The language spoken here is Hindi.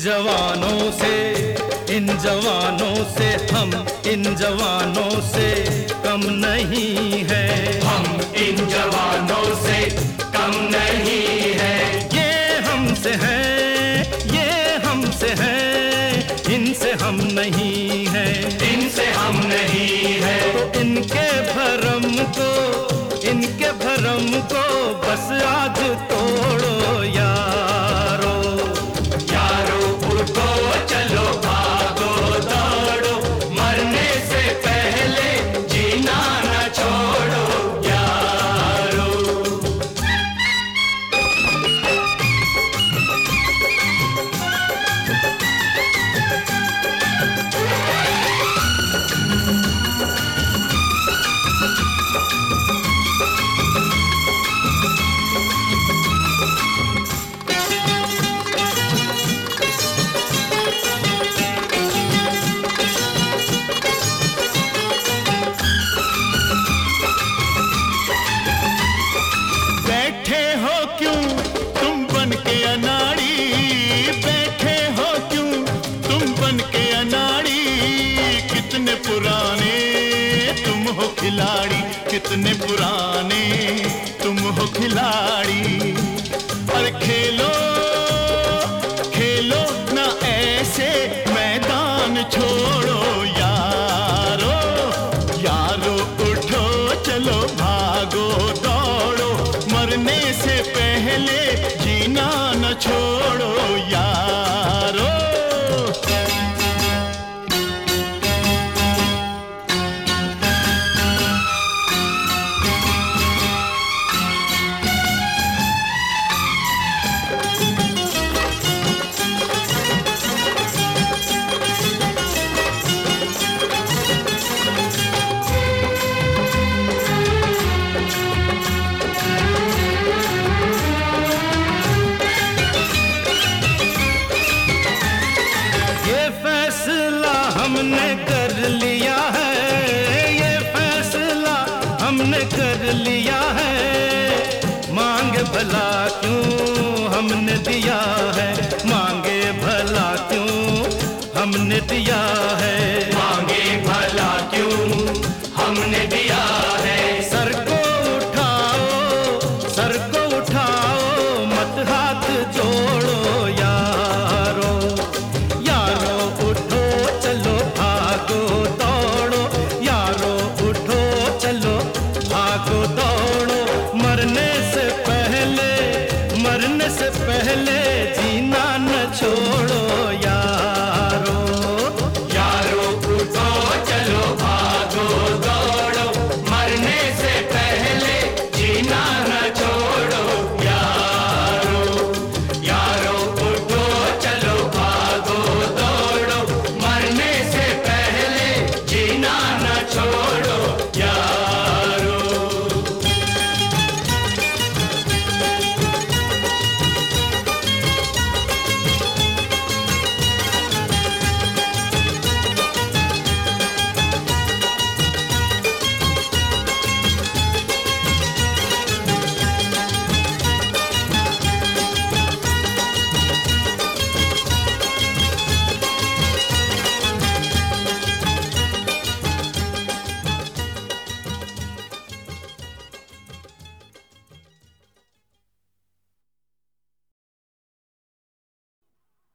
इन जवानों से हम इन जवानों से कम नहीं है। हम इन जवानों से कम नहीं है। ये हमसे है, ये हमसे है, इनसे हम नहीं है, इनसे हम नहीं है। तो इनके भरम को बस आज तोड़ो यारो। यारो उठो चलो भागो दौड़ो, मरने से पहले जीना न छोड़ो यारो। बैठे हो क्यों तुम बन के अनाड़ी, बैठे हो क्यों तुम बन के अनाड़ी। कितने पुराने तुम हो खिलाड़ी, कितने पुराने तुम हो खिलाड़ी। और खेलो खेलो ना ऐसे मैदान छोड़ो यारो। यारो उठो चलो भागो दौड़ो, मरने से पहले जीना न छोड़ो यारो। हमने कर लिया है, ये फैसला हमने कर लिया है। मांगे भला क्यों हमने दिया है, मांगे भला क्यों हमने दिया है, मांगे भला क्यों हमने दिया